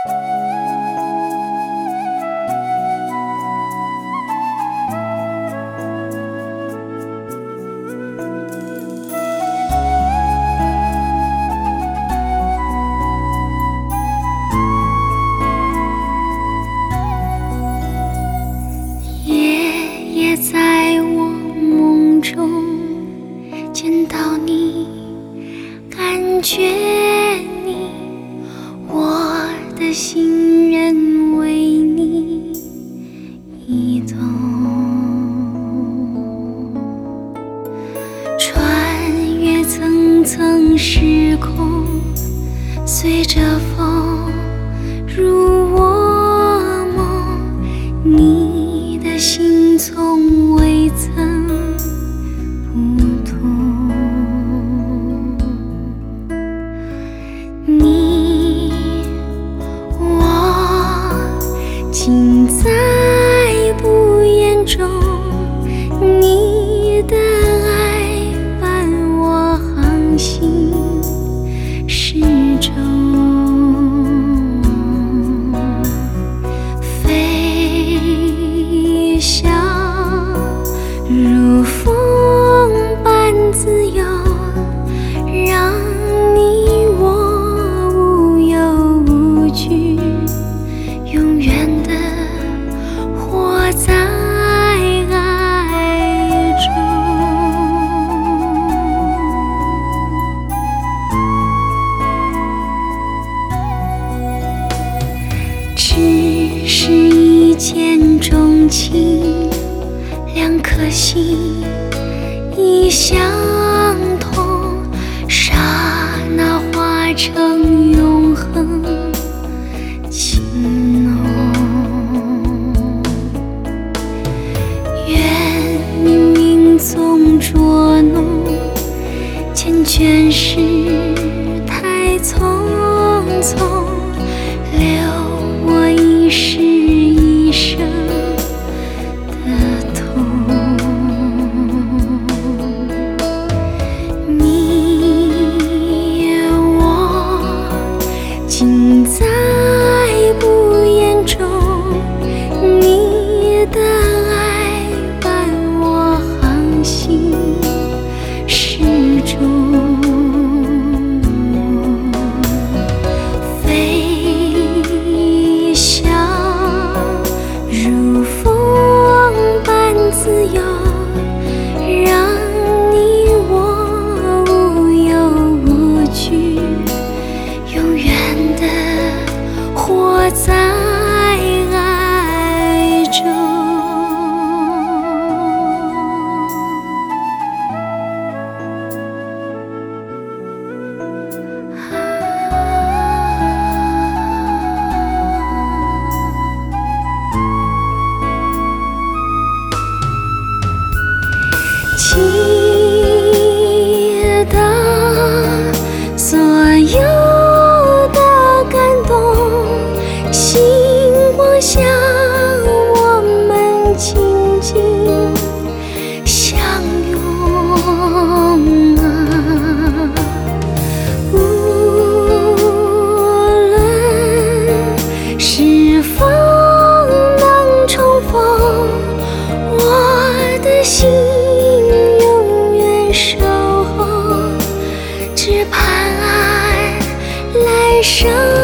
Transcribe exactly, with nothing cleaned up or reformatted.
在我梦中见到你，感觉你，我的心仍为你移动，穿越层层时空，随着风入我梦，你的心从未曾不同，你我尽在不言中，你的爱伴我航行始终，飞翔如风般自由，让你我无忧无惧，永远地活在爱中。只是一见钟情，两颗心已相同，刹那化成永恒情浓。愿冥冥中捉弄，缱绻时太匆匆，留我一世一生的痛。你我尽在不言中，你的爱伴我航行始终，飞翔如风般自由，让你我无忧无惧，永远地活在爱中。记得所有的感动，星光下我们紧紧相拥啊，无论是否能重逢，我的心守候，只盼来生。